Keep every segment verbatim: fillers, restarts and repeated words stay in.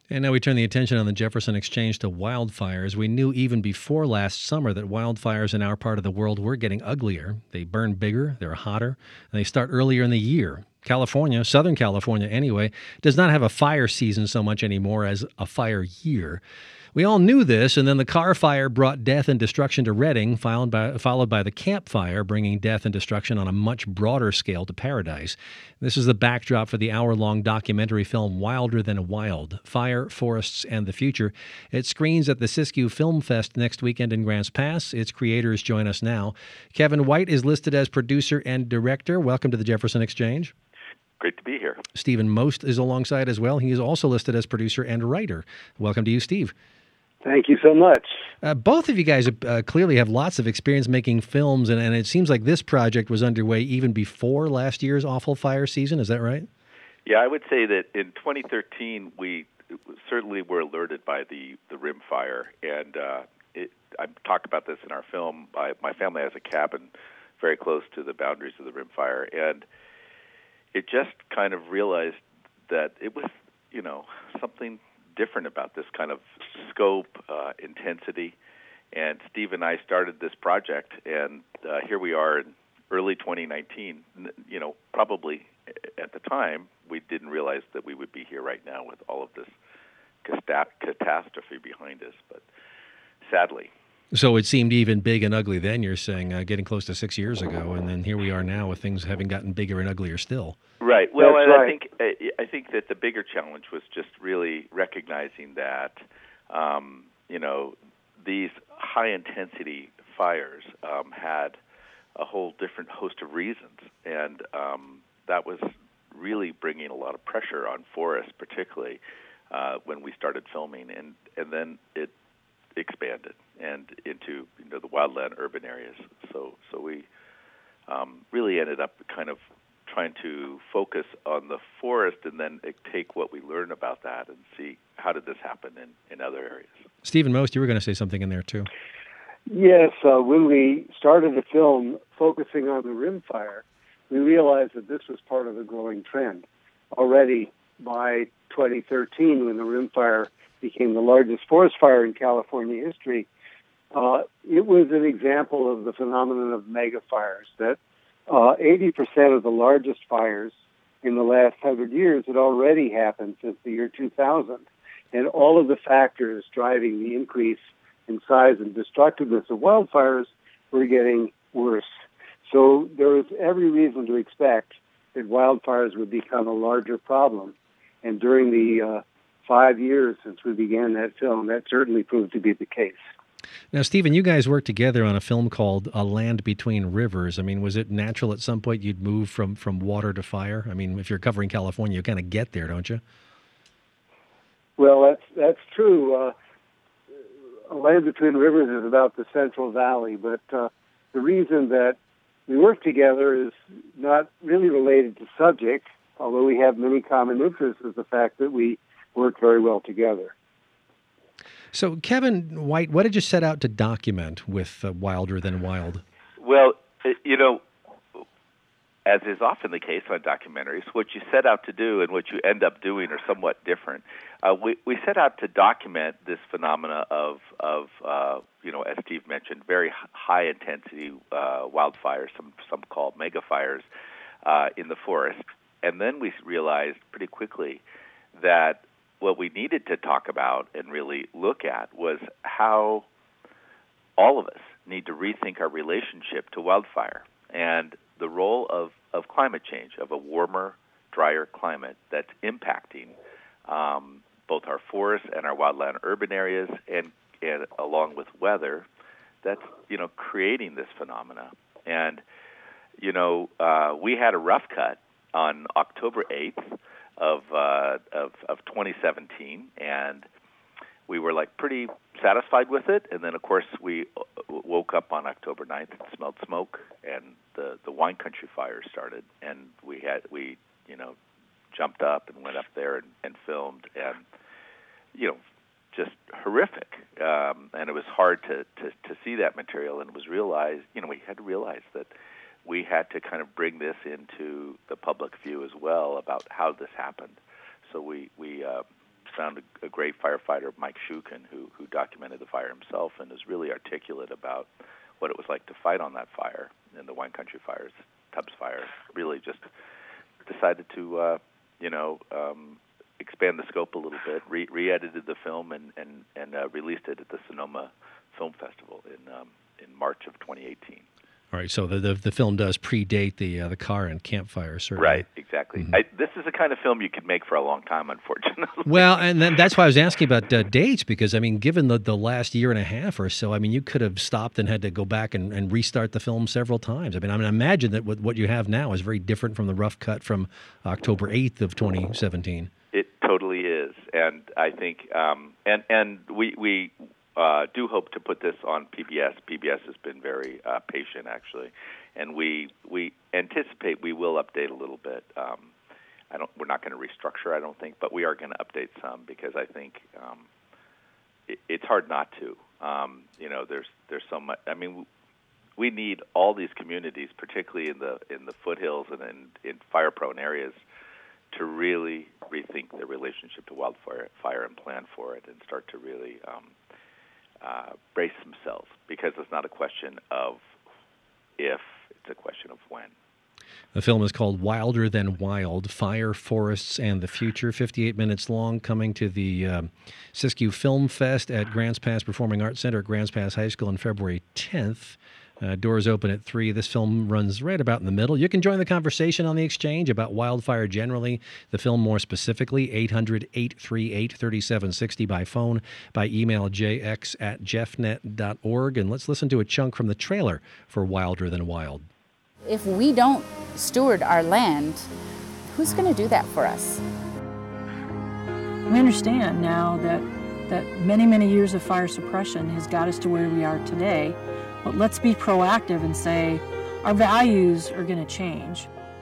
And now we turn the attention on the Jefferson Exchange to wildfires. We knew even before last summer that wildfires in our part of the world were getting uglier. They burn bigger, they're hotter, and they start earlier in the year. California, Southern California anyway, does not have a fire season so much anymore as a fire year. We all knew this, and then the Carr Fire brought death and destruction to Redding, followed by, followed by the Camp Fire, bringing death and destruction on a much broader scale to Paradise. This is the backdrop for the hour-long documentary film Wilder Than Wild, Fire, Forests, and the Future. It screens at the Siskiyou Film Fest next weekend in Grants Pass. Its creators join us now. Kevin White is listed as producer and director. Welcome to the Jefferson Exchange. Great to be here. Stephen Most is alongside as well. He is also listed as producer and writer. Welcome to you, Steve. Thank you so much. Uh, both of you guys uh, clearly have lots of experience making films, and, and it seems like this project was underway even before last year's awful fire season. Is that right? Yeah, I would say that in twenty thirteen, we certainly were alerted by the, the Rim Fire, and uh, it, I talk about this in our film. I, my family has a cabin very close to the boundaries of the Rim Fire, and it just kind of realized that it was, you know, something different about this kind of scope, uh, intensity. And Steve and I started this project, and uh, here we are in early twenty nineteen. You know, probably at the time, we didn't realize that we would be here right now with all of this catastrophe behind us, but sadly. So it seemed even big and ugly then, you're saying, uh, getting close to six years ago, and then here we are now with things having gotten bigger and uglier still. Right. Well, That's and right. I think I think that the bigger challenge was just really recognizing that, um, you know, these high-intensity fires um, had a whole different host of reasons, and um, that was really bringing a lot of pressure on forests, particularly uh, when we started filming, and, and then it expanded and into, you know, the wildland urban areas. So so we um, really ended up kind of trying to focus on the forest and then take what we learn about that and see how did this happen in, in other areas. Stephen Most, you were going to say something in there too. Yes, uh, when we started the film focusing on the Rim Fire, we realized that this was part of a growing trend. Already by twenty thirteen, when the Rim Fire became the largest forest fire in California history, uh, it was an example of the phenomenon of mega fires, that uh, eighty percent of the largest fires in the last hundred years had already happened since the year two thousand. And all of the factors driving the increase in size and destructiveness of wildfires were getting worse. So there was every reason to expect that wildfires would become a larger problem. And during the uh, five years since we began that film, that certainly proved to be the case. Now, Stephen, you guys worked together on a film called A Land Between Rivers. I mean, was it natural at some point you'd move from, from water to fire? I mean, if you're covering California, you kind of get there, don't you? Well, that's that's true. Uh, A Land Between Rivers is about the Central Valley, but uh, the reason that we work together is not really related to subject, although we have many common interests, is the fact that we work very well together. So, Kevin White, what did you set out to document with uh, Wilder Than Wild? Well, you know, as is often the case on documentaries, what you set out to do and what you end up doing are somewhat different. Uh, we, we set out to document this phenomena of, of uh, you know, as Steve mentioned, very high-intensity uh, wildfires, some some called megafires, uh, in the forest. And then we realized pretty quickly that what we needed to talk about and really look at was how all of us need to rethink our relationship to wildfire and the role of, of climate change, of a warmer, drier climate that's impacting um, both our forests and our wildland urban areas, and, and along with weather, that's, you know, creating this phenomena. And, you know, uh, we had a rough cut on October eighth of, uh, of of twenty seventeen, and we were like pretty satisfied with it. And then, of course, we woke up on October ninth and smelled smoke, and the, the wine country fire started. And we had we you know jumped up and went up there and, and filmed, and you know just horrific. Um, and it was hard to, to to see that material, and it was realized you know we had to realize that we had to kind of bring this into the public view as well about how this happened. So we we uh, found a, a great firefighter, Mike Shukin, who who documented the fire himself and is really articulate about what it was like to fight on that fire in the wine country fires, Tubbs Fire. Really just decided to, uh, you know, um, expand the scope a little bit, re- re-edited the film, and and and uh, released it at the Sonoma Film Festival in um, in March of twenty eighteen. All right, so the the, the film does predate the uh, the car and campfire, certainly. Right, exactly. Mm-hmm. I, this is the kind of film you could make for a long time, unfortunately. Well, and then that's why I was asking about uh, dates, because, I mean, given the, the last year and a half or so, I mean, you could have stopped and had to go back and, and restart the film several times. I mean, I mean, I imagine that what, what you have now is very different from the rough cut from October eighth of twenty seventeen. It totally is, and I think, um, and and we we uh, do hope to put this on P B S. P B S has been very uh, patient, actually, and we we anticipate we will update a little bit. Um, I don't. We're not going to restructure, I don't think, but we are going to update some because I think um, it, it's hard not to. Um, you know, there's there's so much. I mean, we need all these communities, particularly in the in the foothills and in, in fire-prone areas, to really rethink their relationship to wildfire fire and plan for it and start to really um, uh, brace themselves, because it's not a question of if, it's a question of when. The film is called Wilder Than Wild, Fire, Forests, and the Future, fifty-eight minutes long, coming to the uh, Siskiyou Film Fest at Grants Pass Performing Arts Center at Grants Pass High School on February tenth. Uh, doors open at three. This film runs right about in the middle. You can join the conversation on the Exchange about wildfire generally, the film more specifically, eight hundred, eight three eight, three seven six zero by phone, by email, jx at jeffnet dot org. And let's listen to a chunk from the trailer for Wilder Than Wild. If we don't steward our land, who's going to do that for us? We understand now that, that many, many years of fire suppression has got us to where we are today. But let's be proactive and say our values are going to change.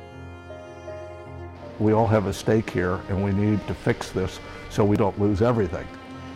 We all have a stake here, and we need to fix this so we don't lose everything.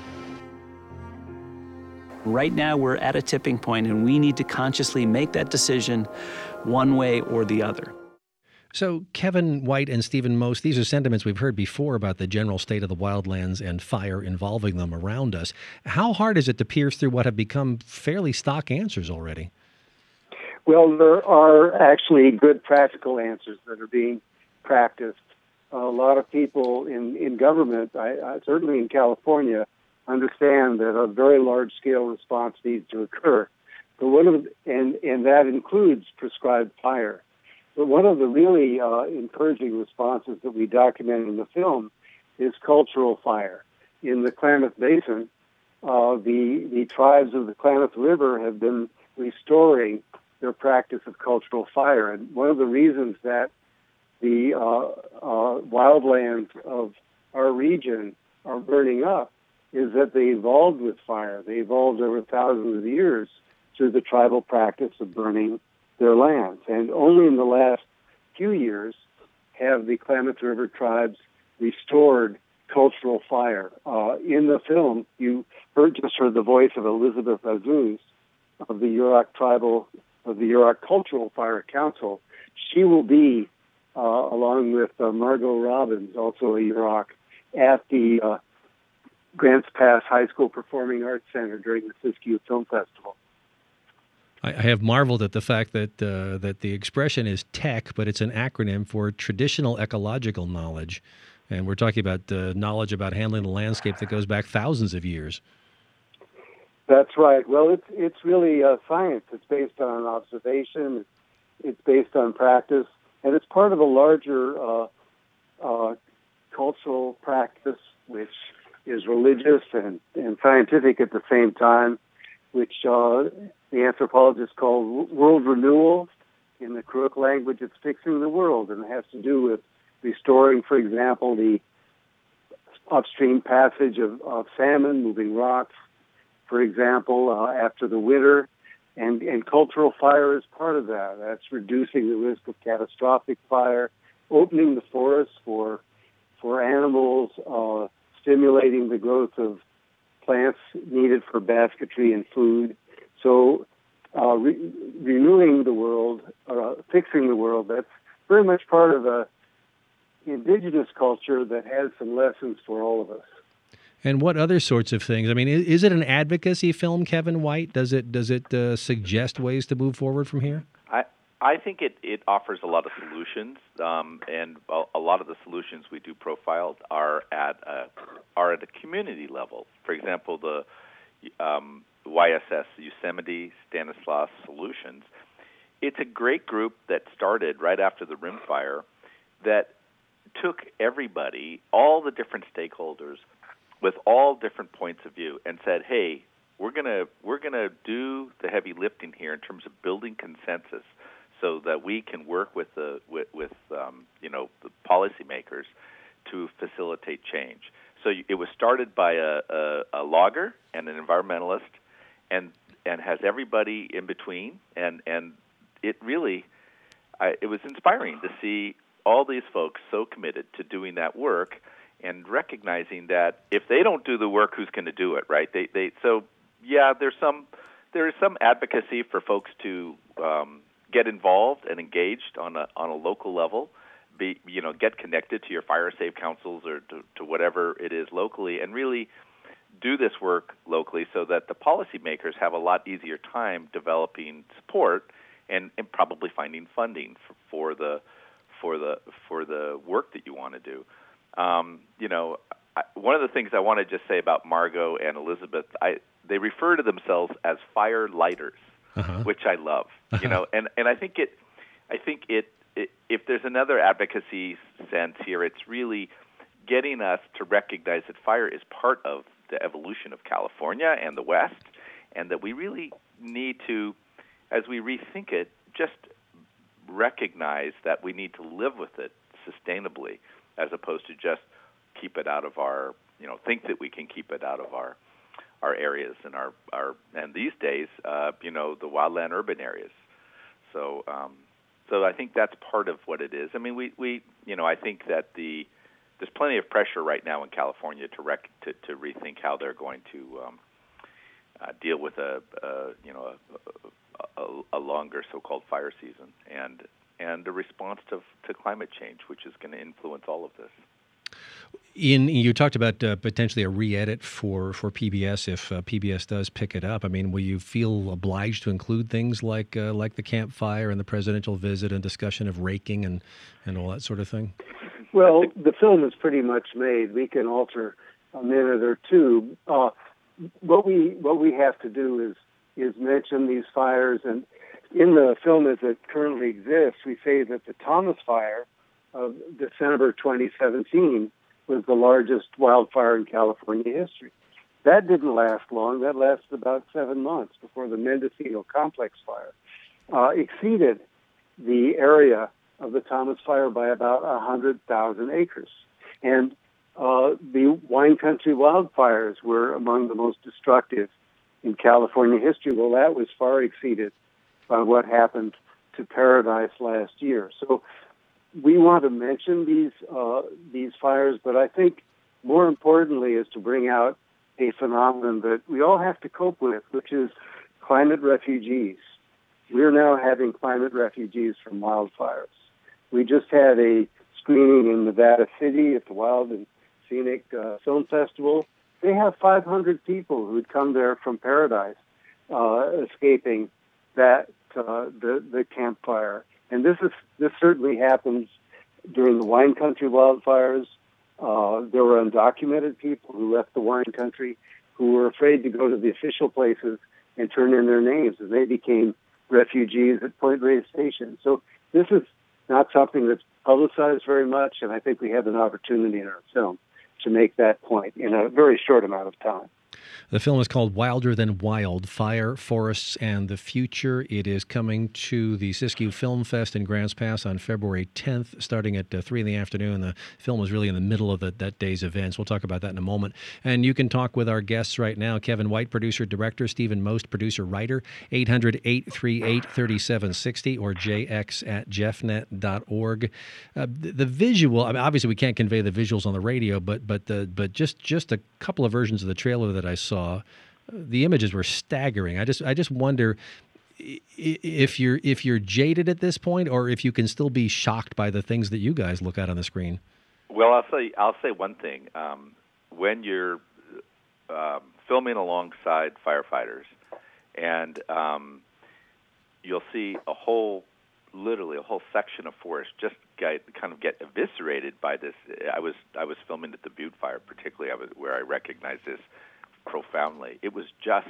Right now we're at a tipping point, and we need to consciously make that decision one way or the other. So Kevin White and Stephen Most, these are sentiments we've heard before about the general state of the wildlands and fire involving them around us. How hard is it to pierce through what have become fairly stock answers already? Well, there are actually good practical answers that are being practiced. A lot of people in, in government, I, I, certainly in California, understand that a very large-scale response needs to occur. But one of the, and, and that includes prescribed fire. But one of the really uh, encouraging responses that we document in the film is cultural fire. In the Klamath Basin, uh, the, the tribes of the Klamath River have been restoring their practice of cultural fire. And one of the reasons that the uh, uh, wildlands of our region are burning up is that they evolved with fire. They evolved over thousands of years through the tribal practice of burning their lands. And only in the last few years have the Klamath River tribes restored cultural fire. Uh, in the film, you heard, just heard the voice of Elizabeth Azuz of the Yurok Tribal, of the Yurok Cultural Fire Council. She will be, uh, along with uh, Margot Robbins, also a Yurok, at the uh, Grants Pass High School Performing Arts Center during the Siskiyou Film Festival. I have marveled at the fact that uh, that the expression is TECH, but it's an acronym for Traditional Ecological Knowledge. And we're talking about uh, knowledge about handling the landscape that goes back thousands of years. That's right. Well, it's it's really uh, science. It's based on observation. It's based on practice, and it's part of a larger uh, uh, cultural practice, which is religious and, and scientific at the same time, which uh, the anthropologists call world renewal. In the Kuruk language, it's fixing the world, and it has to do with restoring, for example, the upstream passage of, of salmon, moving rocks, for example, uh, after the winter. And, and cultural fire is part of that. That's reducing the risk of catastrophic fire, opening the forests for, for animals, uh, stimulating the growth of plants needed for basketry and food. So uh, re- renewing the world, uh, fixing the world, that's very much part of a indigenous culture that has some lessons for all of us. And what other sorts of things? I mean, is, is it an advocacy film, Kevin White? Does it does it uh, suggest ways to move forward from here? I I think it, it offers a lot of solutions, um, and a, a lot of the solutions we do profiled are at a, are at a community level. For example, the um, Y S S Yosemite Stanislaus Solutions. It's a great group that started right after the Rim Fire that took everybody, all the different stakeholders, with all different points of view, and said, "Hey, we're gonna we're gonna do the heavy lifting here in terms of building consensus, so that we can work with the with, with um, you know the policymakers to facilitate change." So it was started by a, a, a logger and an environmentalist, and and has everybody in between, and and it really I, it was inspiring to see all these folks so committed to doing that work. And recognizing that if they don't do the work, who's going to do it, right? They, they, so yeah, there's some, there is some advocacy for folks to um, get involved and engaged on a on a local level. Be, you know, get connected to your fire safe councils or to, to whatever it is locally, and really do this work locally, so that the policymakers have a lot easier time developing support and, and probably finding funding for, for the for the for the work that you want to do. Um, you know, I, one of the things I want to just say about Margot and Elizabeth, I, they refer to themselves as fire lighters, uh-huh. which I love. Uh-huh. You know, and, and I think it, I think it, it, if there's another advocacy sense here, it's really getting us to recognize that fire is part of the evolution of California and the West, and that we really need to, as we rethink it, just recognize that we need to live with it sustainably, as opposed to just keep it out of our, you know, think that we can keep it out of our our areas and our, our and these days, uh, you know, the wildland urban areas. So, um, so I think that's part of what it is. I mean, we, we you know, I think that the there's plenty of pressure right now in California to rec- to, to rethink how they're going to um, uh, deal with a, a you know a, a, a longer so-called fire season, and and a response to to climate change, which is going to influence all of this. In you talked about uh, potentially a re-edit for, for P B S if uh, P B S does pick it up. I mean, will you feel obliged to include things like uh, like the campfire and the presidential visit and discussion of raking and, and all that sort of thing? Well, the film is pretty much made. We can alter a minute or two. Uh, what we what we have to do is is mention these fires, and in the film as it currently exists, we say that the Thomas Fire of December twenty seventeen was the largest wildfire in California history. That didn't last long. That lasted about seven months before the Mendocino Complex Fire uh, exceeded the area of the Thomas Fire by about one hundred thousand acres. And uh, the wine country wildfires were among the most destructive in California history. Well, that was far exceeded by what happened to Paradise last year. So we want to mention these uh, these fires, but I think more importantly is to bring out a phenomenon that we all have to cope with, which is climate refugees. We're now having climate refugees from wildfires. We just had a screening in Nevada City at the Wild and Scenic uh, Film Festival. They have five hundred people who'd come there from Paradise, uh, escaping that uh, the the campfire. And this is this certainly happens during the wine country wildfires. Uh, there were undocumented people who left the wine country who were afraid to go to the official places and turn in their names, and they became refugees at Point Reyes Station. So this is not something that's publicized very much, and I think we have an opportunity in our film to make that point in a very short amount of time. The film is called Wilder Than Wild, Fire, Forests, and the Future. It is coming to the Siskiyou Film Fest in Grants Pass on February tenth, starting at uh, three in the afternoon. The film is really in the middle of the, that day's events. We'll talk about that in a moment. And you can talk with our guests right now. Kevin White, producer, director. Stephen Most, producer, writer. eight hundred, eight three eight, three seven six zero or j x at jeffnet dot org. Uh, the, the visual, I mean, obviously we can't convey the visuals on the radio, but but the, but just, just a couple of versions of the trailer that I saw, the images were staggering. I just I just wonder if you're if you're jaded at this point, or if you can still be shocked by the things that you guys look at on the screen. Well, I'll say I'll say one thing. Um, when you're um, filming alongside firefighters, and um, you'll see a whole, literally a whole section of forest just get, kind of get eviscerated by this. I was I was filming at the Butte Fire, particularly, I was, where I recognized this profoundly. It was just,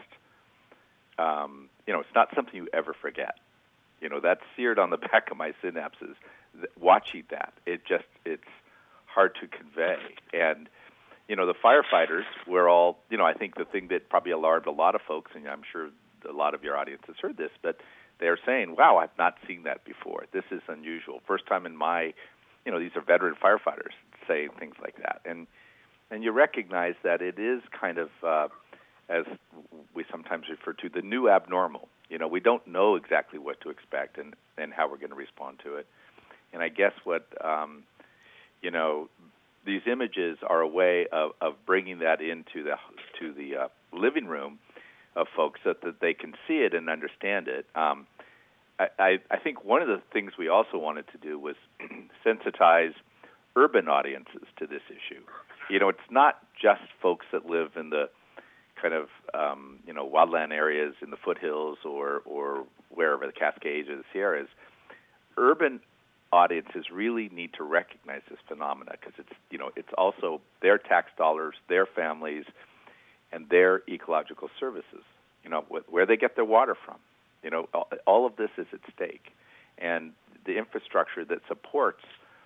um, you know, it's not something you ever forget. You know, that's seared on the back of my synapses. Watching that, it just, it's hard to convey. And, you know, the firefighters were all, you know, I think the thing that probably alarmed a lot of folks, and I'm sure a lot of your audience has heard this, but they're saying, wow, I've not seen that before. This is unusual. First time in my, you know, these are veteran firefighters saying things like that. And and you recognize that it is kind of, uh, as we sometimes refer to, the new abnormal. You know, we don't know exactly what to expect and, and how we're going to respond to it. And I guess what, um, you know, these images are a way of, of bringing that into the to the uh, living room of folks so that they can see it and understand it. Um, I, I, I think one of the things we also wanted to do was sensitize urban audiences to this issue. You know, it's not just folks that live in the kind of, um, you know, wildland areas in the foothills or, or wherever, the Cascades or the Sierras. Urban audiences really need to recognize this phenomena because it's, you know, it's also their tax dollars, their families, and their ecological services, you know, wh- where they get their water from. You know, all, all of this is at stake. And the infrastructure that supports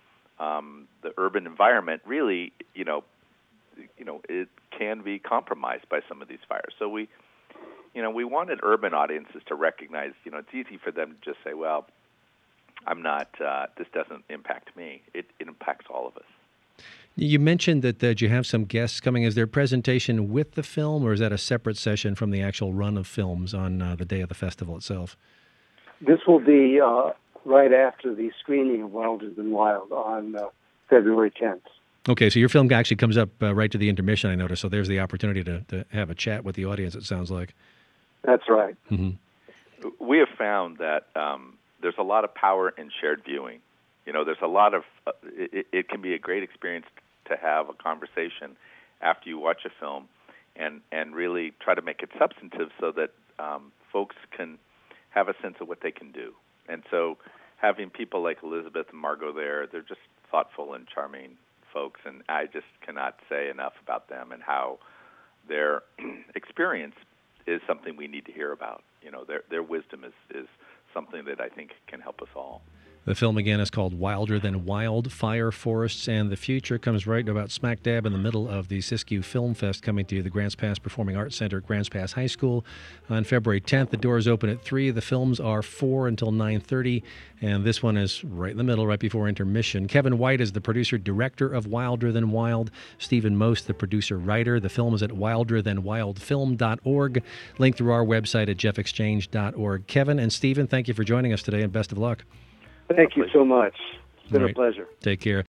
um, the urban environment really, you know, you know, it can be compromised by some of these fires. So we, you know, we wanted urban audiences to recognize, you know, it's easy for them to just say, well, I'm not, uh, this doesn't impact me. It, it impacts all of us. You mentioned that, that you have some guests coming. Is there a presentation with the film, or is that a separate session from the actual run of films on uh, the day of the festival itself? This will be uh, right after the screening of Wilder Than Wild on uh, February tenth. Okay, so your film actually comes up uh, right to the intermission, I noticed, so there's the opportunity to, to have a chat with the audience, it sounds like. That's right. Mm-hmm. We have found that um, there's a lot of power in shared viewing. You know, there's a lot of, uh, it, it can be a great experience to have a conversation after you watch a film and, and really try to make it substantive so that um, folks can have a sense of what they can do. And so having people like Elizabeth and Margot there, they're just thoughtful and charming folks, and I just cannot say enough about them and how their experience is something we need to hear about. You know, their their wisdom is, is something that I think can help us all. The film, again, is called Wilder Than Wild, Fire, Forests, and the Future. Comes right about smack dab in the middle of the Siskiyou Film Fest, coming to the Grants Pass Performing Arts Center at Grants Pass High School on February tenth. The doors open at three. The films are four until nine thirty, and this one is right in the middle, right before intermission. Kevin White is the producer-director of Wilder Than Wild. Stephen Most, the producer-writer. The film is at wilder than wild film dot org. Link through our website at jeff exchange dot org. Kevin and Stephen, thank you for joining us today, and best of luck. Thank you so much. It's been Right. a pleasure. Take care.